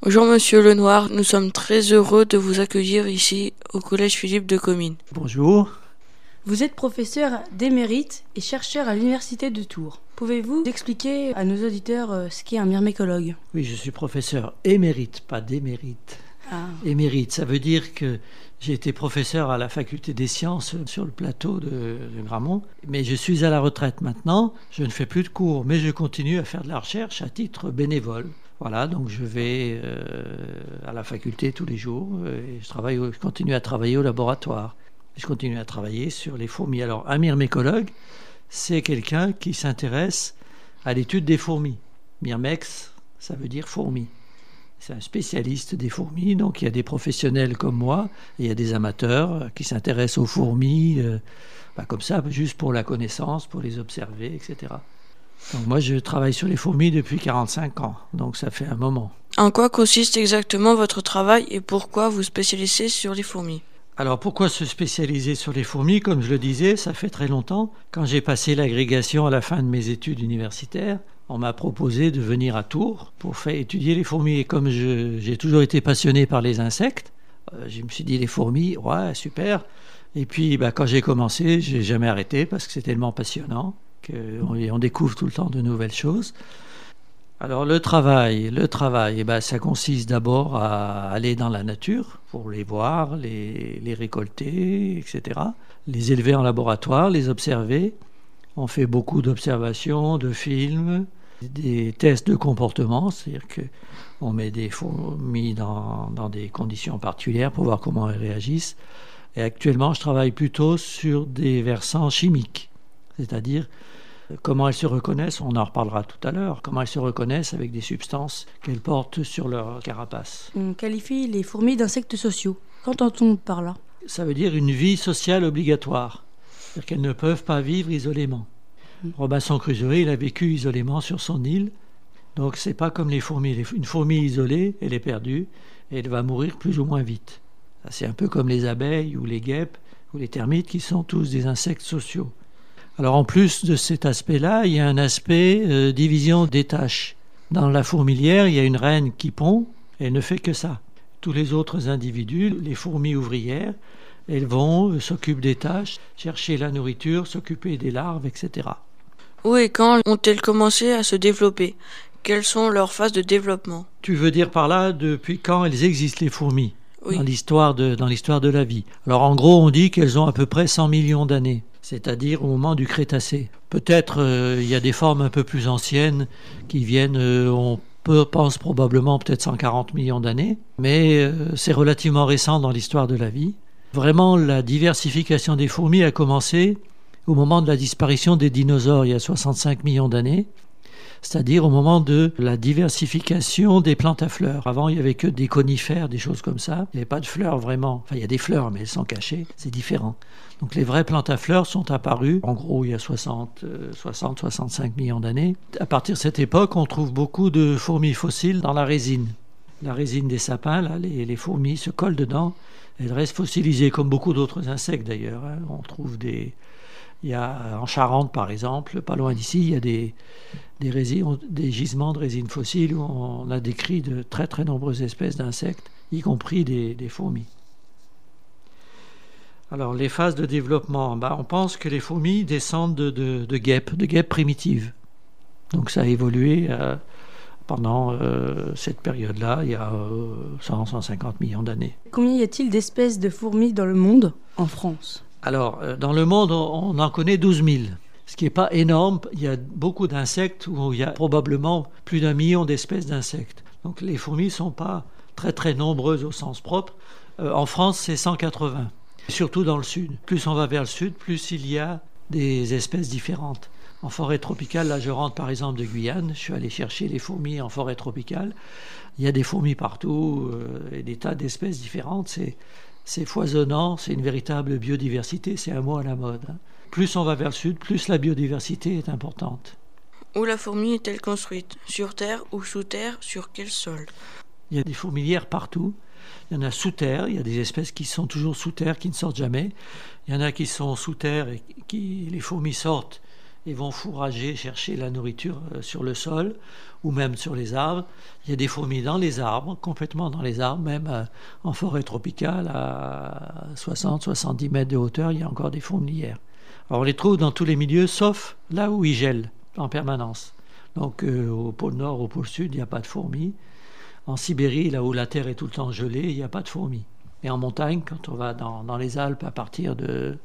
Bonjour Monsieur Lenoir, nous sommes très heureux de vous accueillir ici au Collège Philippe de Comines. Bonjour. Vous êtes professeur d'émérite et chercheur à l'Université de Tours. Pouvez-vous expliquer à nos auditeurs ce qu'est un myrmécologue ? Oui, je suis professeur émérite, pas d'émérite. Ah. Émérite, ça veut dire que j'ai été professeur à la faculté des sciences sur le plateau de Gramont, mais je suis à la retraite maintenant, je ne fais plus de cours, mais je continue à faire de la recherche à titre bénévole. Voilà, donc je vais à la faculté tous les jours et je continue à travailler au laboratoire. Je continue à travailler sur les fourmis. Alors, un myrmécologue, c'est quelqu'un qui s'intéresse à l'étude des fourmis. Myrmex, ça veut dire fourmi. C'est un spécialiste des fourmis, donc il y a des professionnels comme moi, et il y a des amateurs qui s'intéressent aux fourmis, comme ça, juste pour la connaissance, pour les observer, etc. Donc moi, je travaille sur les fourmis depuis 45 ans, donc ça fait un moment. En quoi consiste exactement votre travail et pourquoi vous spécialisez sur les fourmis ? Alors pourquoi se spécialiser sur les fourmis ? Comme je le disais, ça fait très longtemps. Quand j'ai passé l'agrégation à la fin de mes études universitaires, on m'a proposé de venir à Tours pour faire étudier les fourmis. Et comme j'ai toujours été passionné par les insectes, je me suis dit les fourmis, ouais, super. Et puis quand j'ai commencé, j'ai jamais arrêté parce que c'est tellement passionnant qu'on découvre tout le temps de nouvelles choses. Alors le travail, ça consiste d'abord à aller dans la nature pour les voir, les récolter, etc. Les élever en laboratoire, les observer. On fait beaucoup d'observations, de films, des tests de comportement, c'est-à-dire qu'on met des fourmis dans des conditions particulières pour voir comment elles réagissent. Et actuellement, je travaille plutôt sur des versants chimiques, c'est-à-dire comment elles se reconnaissent, on en reparlera tout à l'heure, comment elles se reconnaissent avec des substances qu'elles portent sur leur carapace. On qualifie les fourmis d'insectes sociaux. Qu'entend-on par là ? Ça veut dire une vie sociale obligatoire, c'est-à-dire qu'elles ne peuvent pas vivre isolément. Robinson Crusoe, il a vécu isolément sur son île, donc c'est pas comme les fourmis. Une fourmi isolée, elle est perdue et elle va mourir plus ou moins vite. Ça, c'est un peu comme les abeilles ou les guêpes ou les termites qui sont tous des insectes sociaux. Alors en plus de cet aspect-là, il y a un aspect division des tâches. Dans la fourmilière, il y a une reine qui pond, et elle ne fait que ça. Tous les autres individus, les fourmis ouvrières, elles vont s'occuper des tâches, chercher la nourriture, s'occuper des larves, etc. Où et quand ont-elles commencé à se développer ? Quelles sont leurs phases de développement ? Tu veux dire par là depuis quand elles existent, les fourmis ? Oui. Dans l'histoire de la vie. Alors en gros, on dit qu'elles ont à peu près 100 millions d'années, c'est-à-dire au moment du Crétacé. Peut-être il y a des formes un peu plus anciennes qui viennent, on pense probablement peut-être 140 millions d'années, mais c'est relativement récent dans l'histoire de la vie. Vraiment, la diversification des fourmis a commencé au moment de la disparition des dinosaures, il y a 65 millions d'années. C'est-à-dire au moment de la diversification des plantes à fleurs. Avant, il n'y avait que des conifères, des choses comme ça. Il n'y avait pas de fleurs vraiment. Enfin, il y a des fleurs, mais elles sont cachées. C'est différent. Donc les vraies plantes à fleurs sont apparues, en gros, il y a 60-65 millions d'années. À partir de cette époque, on trouve beaucoup de fourmis fossiles dans la résine. La résine des sapins, là, les fourmis se collent dedans. Elles restent fossilisées, comme beaucoup d'autres insectes d'ailleurs. On trouve il y a en Charente, par exemple, pas loin d'ici, il y a des gisements de résine fossile où on a décrit de très très nombreuses espèces d'insectes, y compris des fourmis. Alors les phases de développement, on pense que les fourmis descendent de guêpes primitives. Donc ça a évolué pendant cette période-là, il y a 100-150 millions d'années. Combien y a-t-il d'espèces de fourmis dans le monde, en France ? Alors, dans le monde, on en connaît 12 000. Ce qui n'est pas énorme. Il y a beaucoup d'insectes où il y a probablement plus d'1 million d'espèces d'insectes. Donc les fourmis ne sont pas très très nombreuses au sens propre. En France, c'est 180, surtout dans le sud. Plus on va vers le sud, plus il y a des espèces différentes. En forêt tropicale, là je rentre par exemple de Guyane, je suis allé chercher les fourmis en forêt tropicale. Il y a des fourmis partout et des tas d'espèces différentes. C'est foisonnant, c'est une véritable biodiversité, c'est un mot à la mode. Plus on va vers le sud, plus la biodiversité est importante. Où la fourmi est-elle construite ? Sur terre ou sous terre ? Sur quel sol ? Il y a des fourmilières partout. Il y en a sous terre, il y a des espèces qui sont toujours sous terre, qui ne sortent jamais. Il y en a qui sont sous terre et les fourmis sortent et vont fourrager, chercher la nourriture sur le sol ou même sur les arbres. Il y a des fourmis dans les arbres, complètement dans les arbres, même en forêt tropicale à 60-70 mètres de hauteur, il y a encore des fourmilières. Alors on les trouve dans tous les milieux, sauf là où il gèle en permanence. Donc au pôle Nord, au pôle Sud, il n'y a pas de fourmis. En Sibérie, là où la terre est tout le temps gelée, il n'y a pas de fourmis. Et en montagne, quand on va dans les Alpes à partir de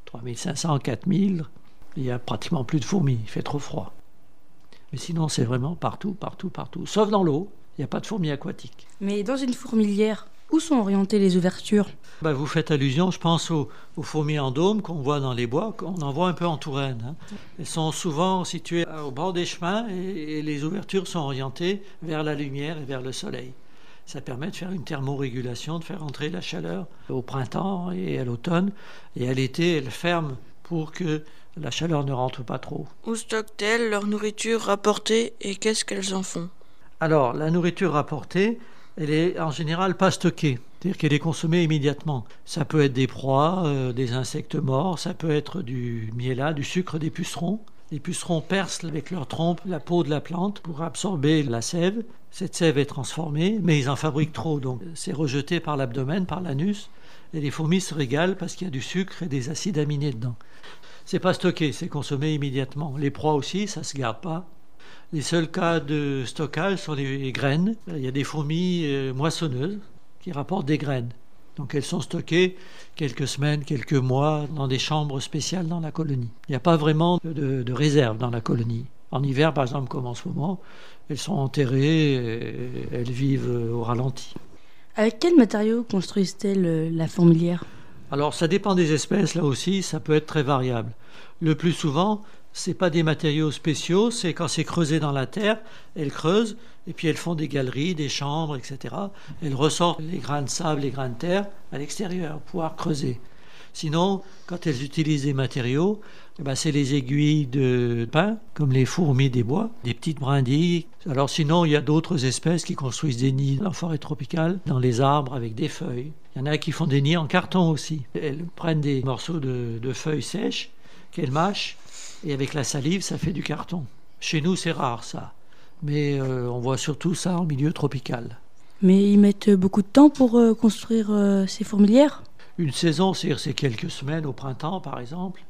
3500-4000, il n'y a pratiquement plus de fourmis, il fait trop froid. Mais sinon, c'est vraiment partout, partout, partout. Sauf dans l'eau, il n'y a pas de fourmis aquatiques. Mais dans une fourmilière, où sont orientées les ouvertures? Vous faites allusion, je pense, aux fourmis en dôme qu'on voit dans les bois, qu'on en voit un peu en Touraine. Elles sont souvent situées au bord des chemins et les ouvertures sont orientées vers la lumière et vers le soleil. Ça permet de faire une thermorégulation, de faire entrer la chaleur au printemps et à l'automne. Et à l'été, elles ferment pour que la chaleur ne rentre pas trop. Où stockent-elles leur nourriture rapportée et qu'est-ce qu'elles en font? Alors, la nourriture rapportée, elle est en général pas stockée, c'est-à-dire qu'elle est consommée immédiatement. Ça peut être des proies, des insectes morts, ça peut être du miela, du sucre des pucerons. Les pucerons percent avec leur trompe la peau de la plante pour absorber la sève. Cette sève est transformée, mais ils en fabriquent trop, donc c'est rejeté par l'abdomen, par l'anus, et les fourmis se régalent parce qu'il y a du sucre et des acides aminés dedans. C'est pas stocké, c'est consommé immédiatement. Les proies aussi, ça se garde pas. Les seuls cas de stockage sont les graines. Il y a des fourmis moissonneuses qui rapportent des graines. Donc elles sont stockées quelques semaines, quelques mois dans des chambres spéciales dans la colonie. Il n'y a pas vraiment de réserve dans la colonie. En hiver, par exemple, comme en ce moment, elles sont enterrées, et elles vivent au ralenti. Avec quels matériaux construisent-elles la fourmilière? Alors ça dépend des espèces, là aussi, ça peut être très variable. Le plus souvent, c'est pas des matériaux spéciaux, c'est quand c'est creusé dans la terre, elles creusent et puis elles font des galeries, des chambres, etc. Elles ressortent les grains de sable, les grains de terre à l'extérieur pour pouvoir creuser. Sinon, quand elles utilisent des matériaux, c'est les aiguilles de pin, comme les fourmis des bois, des petites brindilles. Alors sinon, il y a d'autres espèces qui construisent des nids en forêt tropicale, dans les arbres avec des feuilles. Il y en a qui font des nids en carton aussi. Elles prennent des morceaux de feuilles sèches qu'elles mâchent, et avec la salive, ça fait du carton. Chez nous, c'est rare ça, mais on voit surtout ça en milieu tropical. Mais ils mettent beaucoup de temps pour construire ces fourmilières? Une saison, c'est quelques semaines au printemps, par exemple.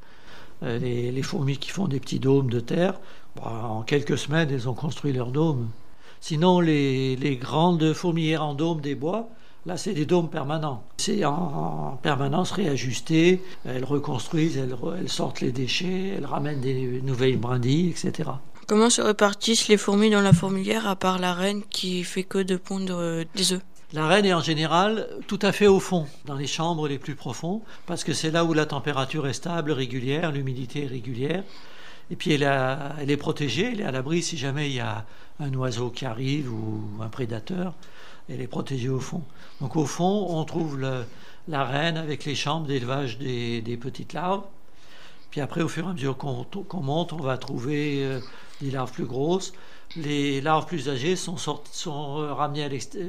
Les fourmis qui font des petits dômes de terre, en quelques semaines, elles ont construit leur dôme. Sinon, les grandes fourmilières en dôme des bois, là, c'est des dômes permanents. C'est en permanence réajusté. Elles reconstruisent, elles sortent les déchets, elles ramènent des nouvelles brindilles, etc. Comment se répartissent les fourmis dans la fourmilière à part la reine qui fait que de pondre des œufs? La reine est en général tout à fait au fond, dans les chambres les plus profondes, parce que c'est là où la température est stable, régulière, l'humidité est régulière. Et puis elle est protégée, elle est à l'abri si jamais il y a un oiseau qui arrive ou un prédateur. Elle est protégée au fond. Donc au fond, on trouve la reine avec les chambres d'élevage des petites larves. Puis après, au fur et à mesure qu'on monte, on va trouver des larves plus grosses. Les larves plus âgées sont ramenées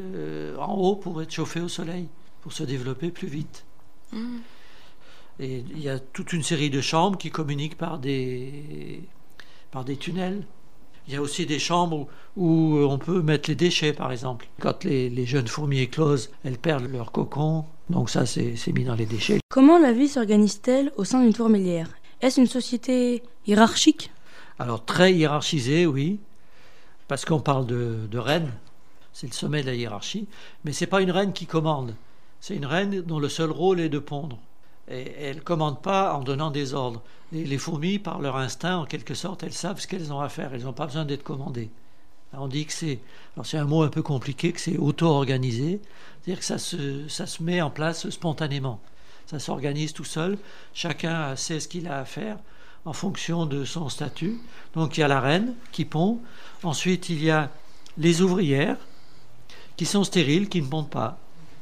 en haut pour être chauffées au soleil, pour se développer plus vite. Mmh. Et il y a toute une série de chambres qui communiquent par des tunnels. Il y a aussi des chambres où on peut mettre les déchets, par exemple. Quand les jeunes fourmis éclosent, elles perdent leur cocon. Donc ça, c'est mis dans les déchets. Comment la vie s'organise-t-elle au sein d'une fourmilière? Est-ce une société hiérarchique? Alors, très hiérarchisée, oui. Parce qu'on parle de reine. C'est le sommet de la hiérarchie. Mais ce n'est pas une reine qui commande. C'est une reine dont le seul rôle est de pondre. Et elle ne commande pas en donnant des ordres. Les fourmis, par leur instinct, en quelque sorte, elles savent ce qu'elles ont à faire. Elles n'ont pas besoin d'être commandées. On dit que c'est un mot un peu compliqué, que c'est auto-organisé. C'est-à-dire que ça se met en place spontanément. Ça s'organise tout seul. Chacun sait ce qu'il a à faire en fonction de son statut. Donc il y a la reine qui pond. Ensuite, il y a les ouvrières qui sont stériles, qui ne pondent pas.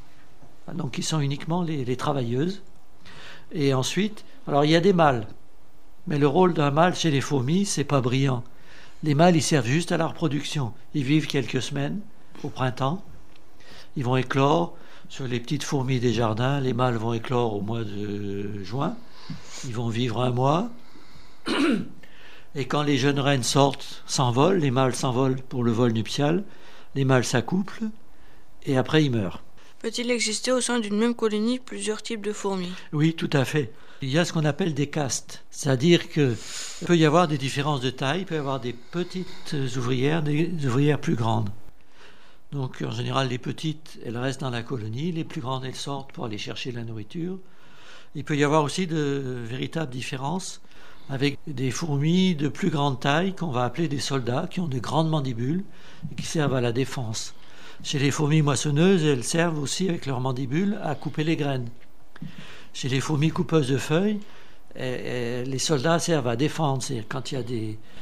Donc qui sont uniquement les travailleuses. Et ensuite, alors il y a des mâles. Mais le rôle d'un mâle chez les fourmis, c'est pas brillant. Les mâles, ils servent juste à la reproduction. Ils vivent quelques semaines au printemps. Ils vont éclore sur les petites fourmis des jardins. Les mâles vont éclore au mois de juin. Ils vont vivre un mois. Et quand les jeunes reines sortent, s'envolent, les mâles s'envolent pour le vol nuptial, les mâles s'accouplent et après ils meurent. Peut-il exister au sein d'une même colonie plusieurs types de fourmis? Oui, tout à fait. Il y a ce qu'on appelle des castes, c'est-à-dire qu'il peut y avoir des différences de taille, il peut y avoir des petites ouvrières, des ouvrières plus grandes. Donc en général, les petites, elles restent dans la colonie, les plus grandes, elles sortent pour aller chercher la nourriture. Il peut y avoir aussi de véritables différences avec des fourmis de plus grande taille qu'on va appeler des soldats, qui ont de grandes mandibules et qui servent à la défense. Chez les fourmis moissonneuses, elles servent aussi avec leurs mandibules à couper les graines. Chez les fourmis coupeuses de feuilles, les soldats servent à défendre. C'est-à-dire quand il y a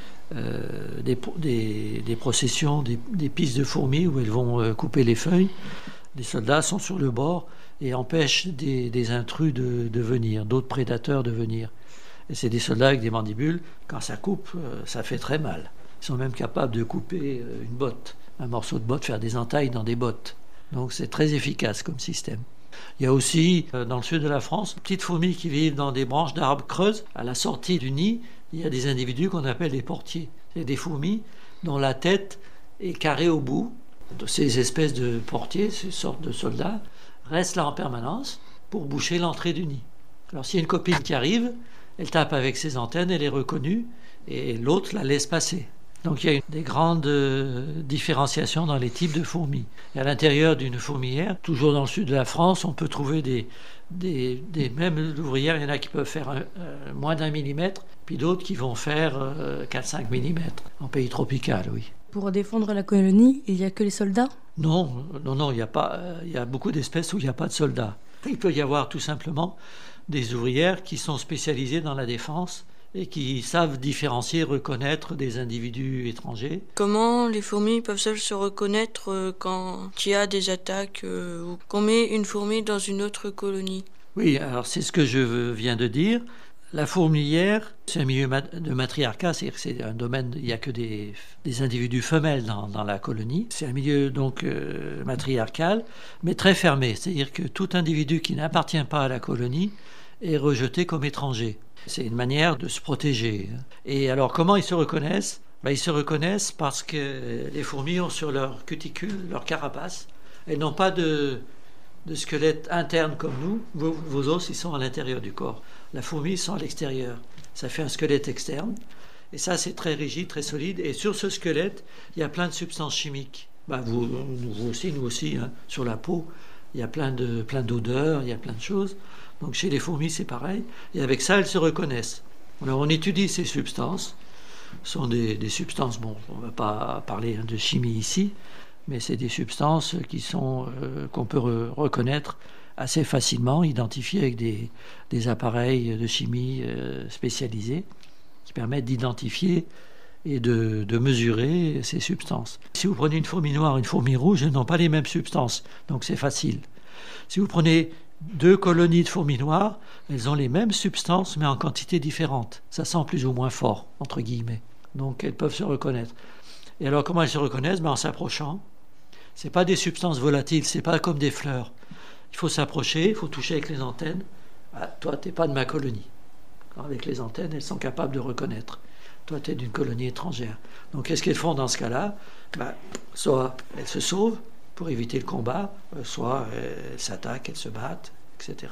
des processions, des pistes de fourmis où elles vont couper les feuilles, les soldats sont sur le bord et empêchent des intrus de venir, d'autres prédateurs de venir. Et c'est des soldats avec des mandibules. Quand ça coupe, ça fait très mal. Ils sont même capables de couper une botte, un morceau de botte, faire des entailles dans des bottes. Donc c'est très efficace comme système. Il y a aussi, dans le sud de la France, petites fourmis qui vivent dans des branches d'arbres creuses. À la sortie du nid, il y a des individus qu'on appelle les portiers. C'est des fourmis dont la tête est carrée au bout. Ces espèces de portiers, ces sortes de soldats, restent là en permanence pour boucher l'entrée du nid. Alors s'il y a une copine qui arrive, elle tape avec ses antennes, elle est reconnue, et l'autre la laisse passer. Donc il y a des grandes différenciations dans les types de fourmis. Et à l'intérieur d'une fourmilière, toujours dans le sud de la France, on peut trouver des mêmes ouvrières. Il y en a qui peuvent faire moins d'1 millimètre, puis d'autres qui vont faire 4-5 millimètres, en pays tropical, oui. Pour défendre la colonie, il n'y a que les soldats? Non, il n'y a pas. Il y a beaucoup d'espèces où il n'y a pas de soldats. Il peut y avoir tout simplement des ouvrières qui sont spécialisées dans la défense et qui savent différencier, reconnaître des individus étrangers. Comment les fourmis peuvent-elles se reconnaître quand il y a des attaques ou qu'on met une fourmi dans une autre colonie? Oui, alors c'est ce que je viens de dire. La fourmilière, c'est un milieu de matriarcat, c'est-à-dire que c'est un domaine, il n'y a que des individus femelles dans la colonie. C'est un milieu donc matriarcal, mais très fermé, c'est-à-dire que tout individu qui n'appartient pas à la colonie est rejeté comme étranger. C'est une manière de se protéger. Et alors comment ils se reconnaissent? Ils se reconnaissent parce que les fourmis ont sur leur cuticule, leur carapace, elles n'ont pas de squelette interne comme nous. Vos os, ils sont à l'intérieur du corps. La fourmi, ils sont à l'extérieur. Ça fait un squelette externe. Et ça, c'est très rigide, très solide. Et sur ce squelette, il y a plein de substances chimiques. Vous aussi, hein, sur la peau, il y a plein d'odeurs, il y a plein de choses. Donc chez les fourmis, c'est pareil. Et avec ça, elles se reconnaissent. Alors on étudie ces substances. Ce sont des substances, on ne va pas parler de chimie ici, mais c'est des substances qu'on peut reconnaître assez facilement, identifier avec des appareils de chimie spécialisés qui permettent d'identifier et de mesurer ces substances. Si vous prenez une fourmi noire et une fourmi rouge, elles n'ont pas les mêmes substances, donc c'est facile. Si vous prenez 2 colonies de fourmis noires, elles ont les mêmes substances mais en quantité différente. Ça sent plus ou moins fort, entre guillemets. Donc elles peuvent se reconnaître. Et alors comment elles se reconnaissent? En s'approchant. Ce n'est pas des substances volatiles, ce n'est pas comme des fleurs. Il faut s'approcher, il faut toucher avec les antennes. Ah, toi, tu n'es pas de ma colonie. Avec les antennes, elles sont capables de reconnaître. Toi, tu es d'une colonie étrangère. Donc, qu'est-ce qu'elles font dans ce cas-là? Soit elles se sauvent pour éviter le combat, soit elles s'attaquent, elles se battent, etc.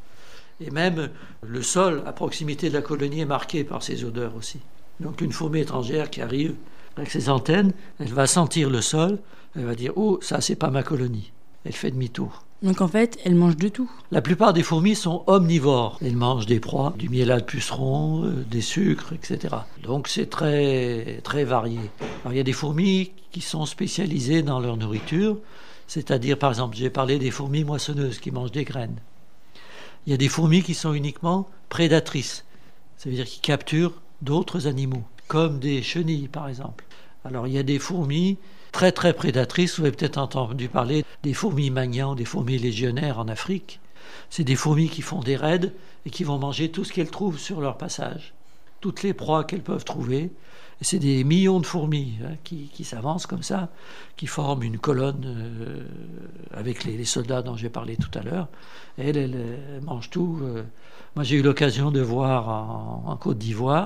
Et même le sol à proximité de la colonie est marqué par ces odeurs aussi. Donc, une fourmi étrangère qui arrive avec ses antennes, elle va sentir le sol, elle va dire « Oh, ça, c'est pas ma colonie ». Elle fait demi-tour. Donc en fait, elles mangent de tout. La plupart des fourmis sont omnivores. Elles mangent des proies, du miel de puceron, des sucres, etc. Donc c'est très, très varié. Alors, il y a des fourmis qui sont spécialisées dans leur nourriture, c'est-à-dire, par exemple, j'ai parlé des fourmis moissonneuses qui mangent des graines. Il y a des fourmis qui sont uniquement prédatrices, ça veut dire qui capturent d'autres animaux, comme des chenilles, par exemple. Alors il y a des fourmis très très prédatrices, vous avez peut-être entendu parler des fourmis magnans, des fourmis légionnaires en Afrique. C'est des fourmis qui font des raids et qui vont manger tout ce qu'elles trouvent sur leur passage, toutes les proies qu'elles peuvent trouver. Et c'est des millions de fourmis qui s'avancent comme ça, qui forment une colonne avec les soldats dont j'ai parlé tout à l'heure. Et elles mangent tout. Moi j'ai eu l'occasion de voir en Côte d'Ivoire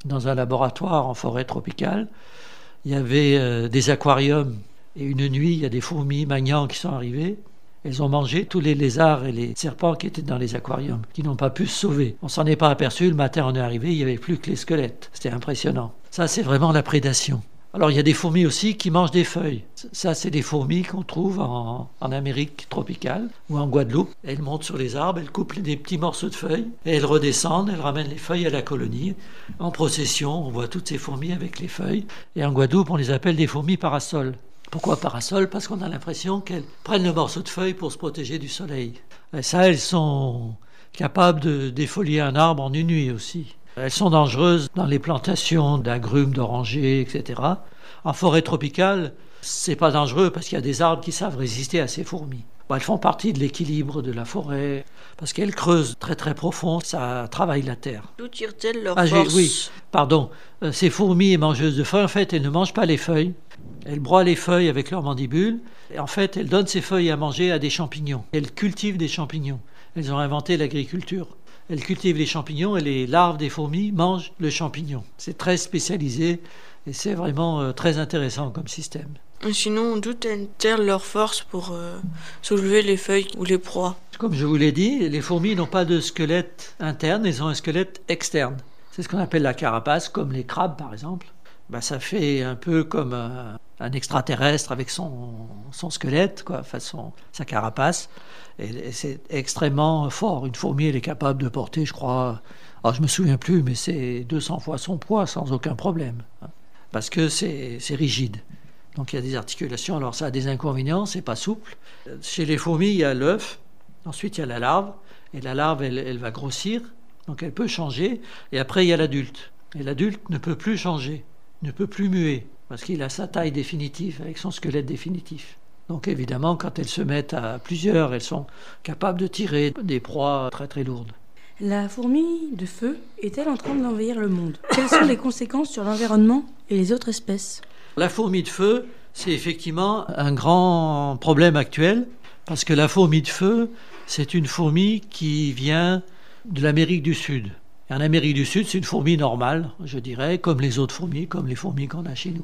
dans un laboratoire en forêt tropicale. Il y avait des aquariums. Et une nuit, il y a des fourmis magnans qui sont arrivées. Elles ont mangé tous les lézards et les serpents qui étaient dans les aquariums, qui n'ont pas pu se sauver. On s'en est pas aperçu. Le matin, on est arrivé, il n'y avait plus que les squelettes. C'était impressionnant. Ça, c'est vraiment la prédation. Alors, il y a des fourmis aussi qui mangent des feuilles. Ça, c'est des fourmis qu'on trouve en Amérique tropicale ou en Guadeloupe. Elles montent sur les arbres, elles coupent des petits morceaux de feuilles et elles redescendent, elles ramènent les feuilles à la colonie. En procession, on voit toutes ces fourmis avec les feuilles. Et en Guadeloupe, on les appelle des fourmis parasols. Pourquoi parasol? Parce qu'on a l'impression qu'elles prennent le morceau de feuille pour se protéger du soleil. Et ça, elles sont capables de défolier un arbre en une nuit aussi. Elles sont dangereuses dans les plantations d'agrumes, d'orangers, etc. En forêt tropicale, c'est pas dangereux parce qu'il y a des arbres qui savent résister à ces fourmis. Bon, elles font partie de l'équilibre de la forêt parce qu'elles creusent très très profond, ça travaille la terre. D'où tirent-elles leur force? Oui, pardon. Ces fourmis mangeuses de feuilles, en fait, elles ne mangent pas les feuilles. Elles broient les feuilles avec leurs mandibules. Et en fait, elles donnent ces feuilles à manger à des champignons. Elles cultivent des champignons. Elles ont inventé l'agriculture. Elles cultivent les champignons et les larves des fourmis mangent le champignon. C'est très spécialisé et c'est vraiment très intéressant comme système. Et sinon, d'où tirent leur force pour soulever les feuilles ou les proies? Comme je vous l'ai dit, les fourmis n'ont pas de squelette interne, elles ont un squelette externe. C'est ce qu'on appelle la carapace, comme les crabes par exemple. Ça fait un peu comme un extraterrestre avec son squelette, quoi, enfin sa carapace. Et c'est extrêmement fort. Une fourmi, elle est capable de porter, je crois, je ne me souviens plus, mais c'est 200 fois son poids sans aucun problème. Parce que c'est rigide. Donc il y a des articulations. Alors ça a des inconvénients, c'est pas souple. Chez les fourmis, il y a l'œuf, ensuite il y a la larve. Et la larve, elle va grossir, donc elle peut changer. Et après, il y a l'adulte. Et l'adulte ne peut plus changer, ne peut plus muer, parce qu'il a sa taille définitive, avec son squelette définitif. Donc évidemment, quand elles se mettent à plusieurs, elles sont capables de tirer des proies très très lourdes. La fourmi de feu est-elle en train d'envahir le monde? Quelles sont les conséquences sur l'environnement et les autres espèces? La fourmi de feu, c'est effectivement un grand problème actuel, parce que la fourmi de feu, c'est une fourmi qui vient de l'Amérique du Sud. Et en Amérique du Sud, c'est une fourmi normale, je dirais, comme les autres fourmis, comme les fourmis qu'on a chez nous.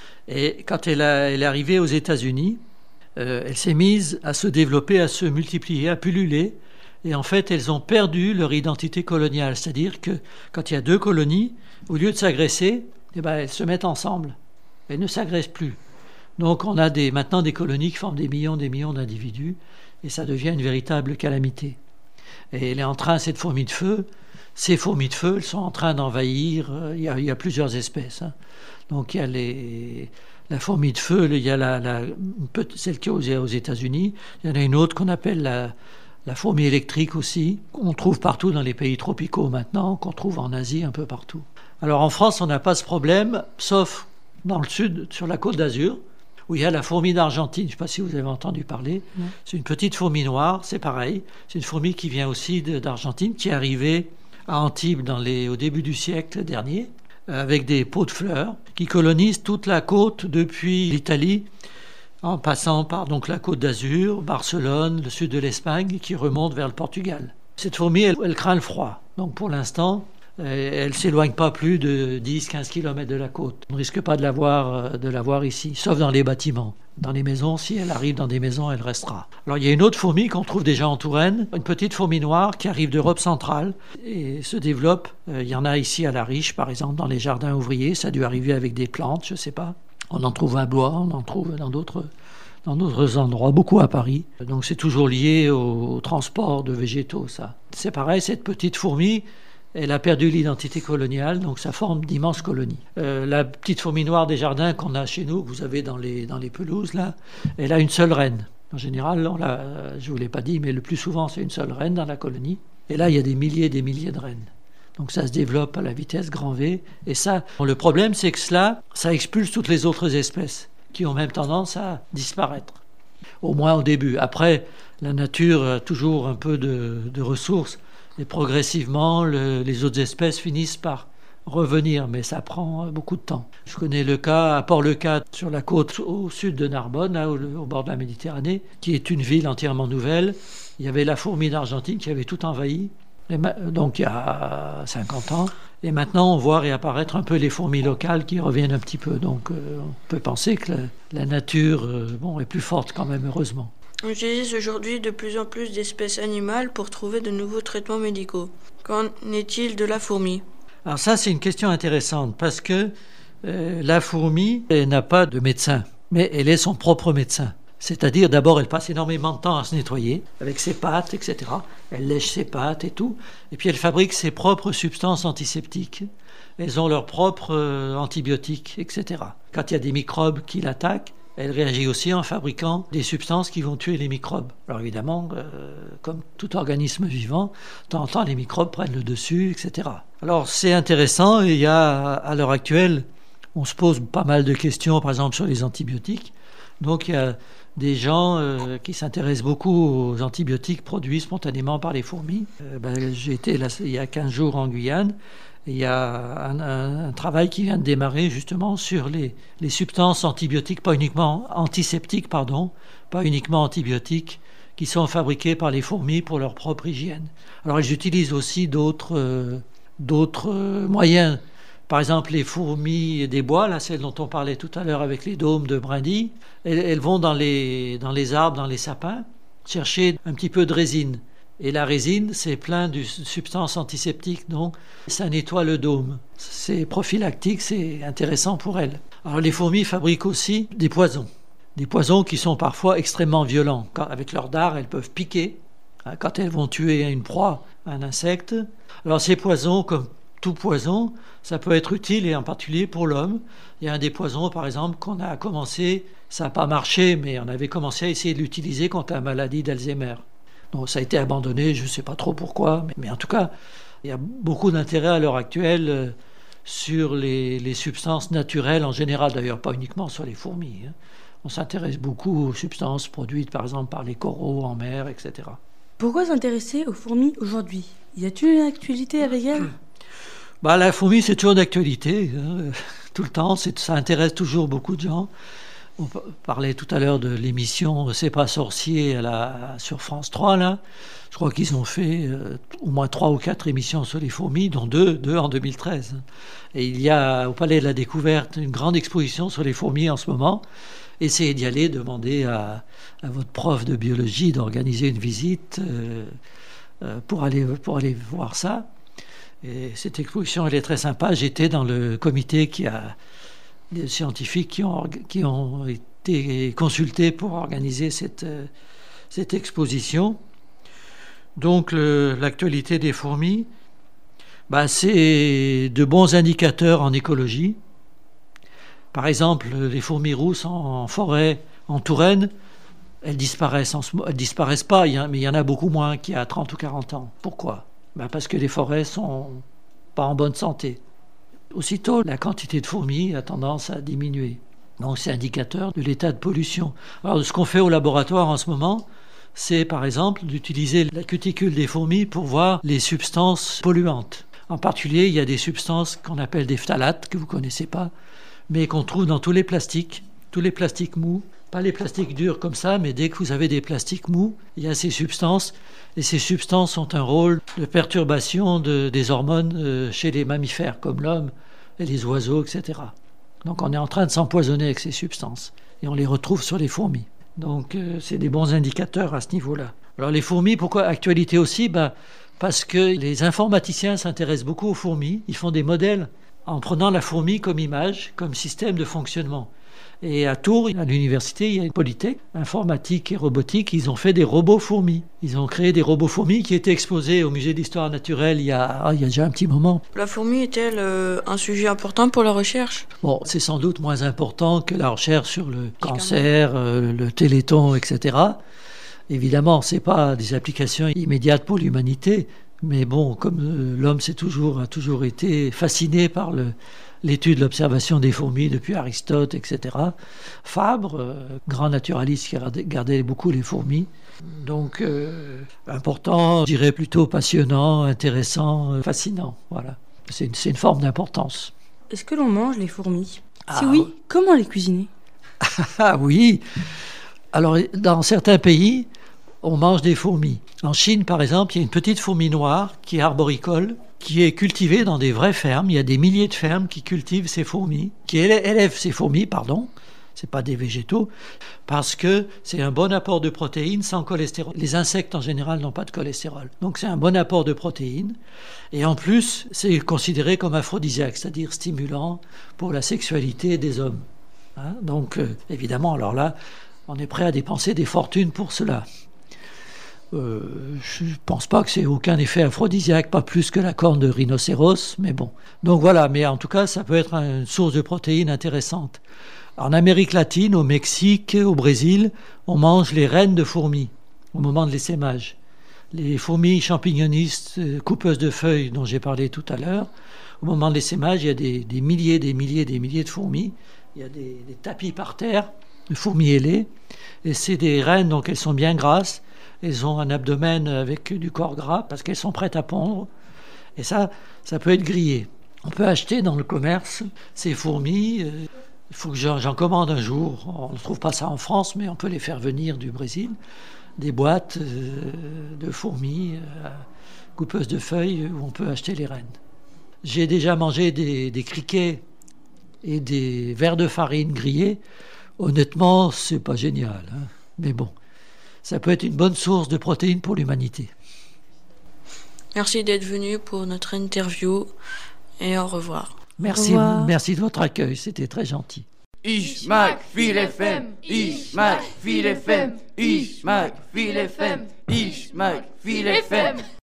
Et quand elle est arrivée aux États-Unis, elle s'est mise à se développer, à se multiplier, à pulluler. Et en fait, elles ont perdu leur identité coloniale. C'est-à-dire que quand il y a deux colonies, au lieu de s'agresser, elles se mettent ensemble. Elles ne s'agressent plus. Donc on a maintenant des colonies qui forment des millions d'individus. Et ça devient une véritable calamité. Et elle est en train, ces fourmis de feu, elles sont en train d'envahir. Il y a plusieurs espèces. Donc il y a la fourmi de feu, il y a celle qui est aux États-Unis. Il y en a une autre qu'on appelle la fourmi électrique aussi, qu'on trouve partout dans les pays tropicaux maintenant, qu'on trouve en Asie un peu partout. Alors en France, on n'a pas ce problème, sauf dans le sud, sur la Côte d'Azur, où il y a la fourmi d'Argentine. Je ne sais pas si vous avez entendu parler. Oui. C'est une petite fourmi noire, c'est pareil. C'est une fourmi qui vient aussi d'Argentine, qui est arrivée à Antibes au début du siècle dernier, avec des pots de fleurs, qui colonisent toute la côte depuis l'Italie, en passant par donc la Côte d'Azur, Barcelone, le sud de l'Espagne, qui remonte vers le Portugal. Cette fourmi, elle craint le froid. Donc pour l'instant, elle ne s'éloigne pas plus de 10-15 km de la côte. On ne risque pas de la voir ici, sauf dans les bâtiments. Dans les maisons, si elle arrive dans des maisons, elle restera. Alors il y a une autre fourmi qu'on trouve déjà en Touraine, une petite fourmi noire qui arrive d'Europe centrale et se développe. Il y en a ici à La Riche, par exemple, dans les jardins ouvriers. Ça a dû arriver avec des plantes, je ne sais pas. On en trouve à Blois, on en trouve dans d'autres endroits, beaucoup à Paris. Donc c'est toujours lié au transport de végétaux, ça. C'est pareil, cette petite fourmi, elle a perdu l'identité coloniale, donc ça forme d'immenses colonies. La petite fourmi noire des jardins qu'on a chez nous, que vous avez dans les pelouses, là, elle a une seule reine. En général, je ne vous l'ai pas dit, mais le plus souvent, c'est une seule reine dans la colonie. Et là, il y a des milliers de reines. Donc ça se développe à la vitesse grand V. Et ça, le problème, c'est que ça expulse toutes les autres espèces qui ont même tendance à disparaître. Au moins au début. Après, la nature a toujours un peu de ressources. Et progressivement, les autres espèces finissent par revenir, mais ça prend beaucoup de temps. Je connais le cas à Port-le-Cat, sur la côte au sud de Narbonne, là, au bord de la Méditerranée, qui est une ville entièrement nouvelle. Il y avait la fourmi d'Argentine qui avait tout envahi, donc il y a 50 ans. Et maintenant, on voit réapparaître un peu les fourmis locales qui reviennent un petit peu. Donc, on peut penser que la nature est plus forte quand même, heureusement. On utilise aujourd'hui de plus en plus d'espèces animales pour trouver de nouveaux traitements médicaux. Qu'en est-il de la fourmi ? Alors ça, c'est une question intéressante parce que la fourmi, elle n'a pas de médecin, mais elle est son propre médecin. C'est-à-dire, d'abord, elle passe énormément de temps à se nettoyer avec ses pattes, etc. Elle lèche ses pattes et tout. Et puis, elle fabrique ses propres substances antiseptiques. Elles ont leurs propres antibiotiques, etc. Quand il y a des microbes qui l'attaquent, elle réagit aussi en fabriquant des substances qui vont tuer les microbes. Alors évidemment, comme tout organisme vivant, de temps en temps, les microbes prennent le dessus, etc. Alors, c'est intéressant. Et il y a, à l'heure actuelle, on se pose pas mal de questions, par exemple, sur les antibiotiques. Donc, il y a des gens qui s'intéressent beaucoup aux antibiotiques produits spontanément par les fourmis. J'ai été là, il y a 15 jours en Guyane. Et il y a un travail qui vient de démarrer justement sur les substances antibiotiques, pas uniquement antiseptiques, pas uniquement antibiotiques, qui sont fabriquées par les fourmis pour leur propre hygiène. Alors, elles utilisent aussi d'autres moyens. Par exemple, les fourmis des bois, là, celles dont on parlait tout à l'heure avec les dômes de brindilles, elles vont dans les arbres, dans les sapins, chercher un petit peu de résine. Et la résine, c'est plein de substances antiseptiques, donc ça nettoie le dôme. C'est prophylactique, c'est intéressant pour elles. Alors les fourmis fabriquent aussi des poisons qui sont parfois extrêmement violents. Avec leur dard, elles peuvent piquer quand elles vont tuer une proie, un insecte. Alors ces poisons, comme tout poison, ça peut être utile, et en particulier pour l'homme. Il y a un des poisons, par exemple, qu'on a commencé, ça n'a pas marché, mais on avait commencé à essayer de l'utiliser contre la maladie d'Alzheimer. Donc ça a été abandonné, je ne sais pas trop pourquoi, mais en tout cas, il y a beaucoup d'intérêt à l'heure actuelle sur les substances naturelles en général, d'ailleurs pas uniquement sur les fourmis. On s'intéresse beaucoup aux substances produites, par exemple, par les coraux en mer, etc. Pourquoi s'intéresser aux fourmis aujourd'hui ? Y a-t-il une actualité avec elles ? La fourmi, c'est toujours d'actualité, tout le temps, ça intéresse toujours beaucoup de gens. On parlait tout à l'heure de l'émission C'est pas sorcier sur France 3, là. Je crois qu'ils ont fait au moins 3 ou 4 émissions sur les fourmis, dont deux en 2013. Et il y a au Palais de la Découverte une grande exposition sur les fourmis en ce moment. Essayez d'y aller, demandez à votre prof de biologie d'organiser une visite pour aller voir ça. Et cette exposition, elle est très sympa. J'étais dans le comité des scientifiques qui ont été consultés pour organiser cette exposition. Donc, l'actualité des fourmis, c'est de bons indicateurs en écologie. Par exemple, les fourmis rousses en forêt, en Touraine, elles disparaissent pas, mais il y en a beaucoup moins qu'il y a 30 ou 40 ans. Pourquoi ? Parce que les forêts sont pas en bonne santé. Aussitôt, la quantité de fourmis a tendance à diminuer. Donc, c'est indicateur de l'état de pollution. Alors, ce qu'on fait au laboratoire en ce moment, c'est par exemple d'utiliser la cuticule des fourmis pour voir les substances polluantes. En particulier, il y a des substances qu'on appelle des phtalates, que vous ne connaissez pas, mais qu'on trouve dans tous les plastiques mous. Pas les plastiques durs comme ça, mais dès que vous avez des plastiques mous, il y a ces substances. Et ces substances ont un rôle de perturbation des hormones chez les mammifères, comme l'homme et les oiseaux, etc. Donc on est en train de s'empoisonner avec ces substances. Et on les retrouve sur les fourmis. Donc c'est des bons indicateurs à ce niveau-là. Alors les fourmis, pourquoi actualité aussi ? Parce que les informaticiens s'intéressent beaucoup aux fourmis. Ils font des modèles en prenant la fourmi comme image, comme système de fonctionnement. Et à Tours, à l'université, il y a une polytech, informatique et robotique. Ils ont fait des robots fourmis. Ils ont créé des robots fourmis qui étaient exposés au musée d'histoire naturelle il y a déjà un petit moment. La fourmi est-elle un sujet important pour la recherche ? Bon, c'est sans doute moins important que la recherche sur le cancer, le téléthon, etc. Évidemment, ce n'est pas des applications immédiates pour l'humanité. Mais bon, comme l'homme a toujours été fasciné par l'étude, l'observation des fourmis depuis Aristote, etc. Fabre, grand naturaliste qui regardait beaucoup les fourmis. Donc, important, je dirais plutôt passionnant, intéressant, fascinant. Voilà. C'est une forme d'importance. Est-ce que l'on mange les fourmis ? Si oui, comment les cuisiner ? Ah oui. Alors, dans certains pays, on mange des fourmis. En Chine, par exemple, il y a une petite fourmi noire qui est arboricole. qui est cultivée dans des vraies fermes. Il y a des milliers de fermes qui cultivent ces fourmis, qui élèvent ces fourmis, pardon. C'est pas des végétaux, parce que c'est un bon apport de protéines sans cholestérol. Les insectes en général n'ont pas de cholestérol. Donc c'est un bon apport de protéines. Et en plus, c'est considéré comme aphrodisiaque, c'est-à-dire stimulant pour la sexualité des hommes. Hein, donc évidemment, alors là, on est prêt à dépenser des fortunes pour cela. Je ne pense pas que c'est aucun effet aphrodisiaque, pas plus que la corne de rhinocéros, mais bon. Donc voilà, mais en tout cas, ça peut être une source de protéines intéressante. En Amérique latine, au Mexique, au Brésil, on mange les reines de fourmis au moment de l'essaimage. Les fourmis champignonistes, coupeuses de feuilles dont j'ai parlé tout à l'heure, au moment de l'essaimage, il y a des milliers de fourmis. Il y a des tapis par terre, de fourmis ailées. Et c'est des reines, donc elles sont bien grasses. Elles ont un abdomen avec du corps gras parce qu'elles sont prêtes à pondre. Et ça peut être grillé. On peut acheter dans le commerce ces fourmis. Il faut que j'en commande un jour. On ne trouve pas ça en France, mais on peut les faire venir du Brésil. Des boîtes de fourmis coupeuses de feuilles où on peut acheter les reines. J'ai déjà mangé des criquets et des vers de farine grillés. Honnêtement, c'est pas génial, hein. Mais bon, ça peut être une bonne source de protéines pour l'humanité. Merci d'être venu pour notre interview et au revoir. Merci de votre accueil, c'était très gentil. Ishmael FM, Ishmael FM, Ishmael FM, Ishmael FM.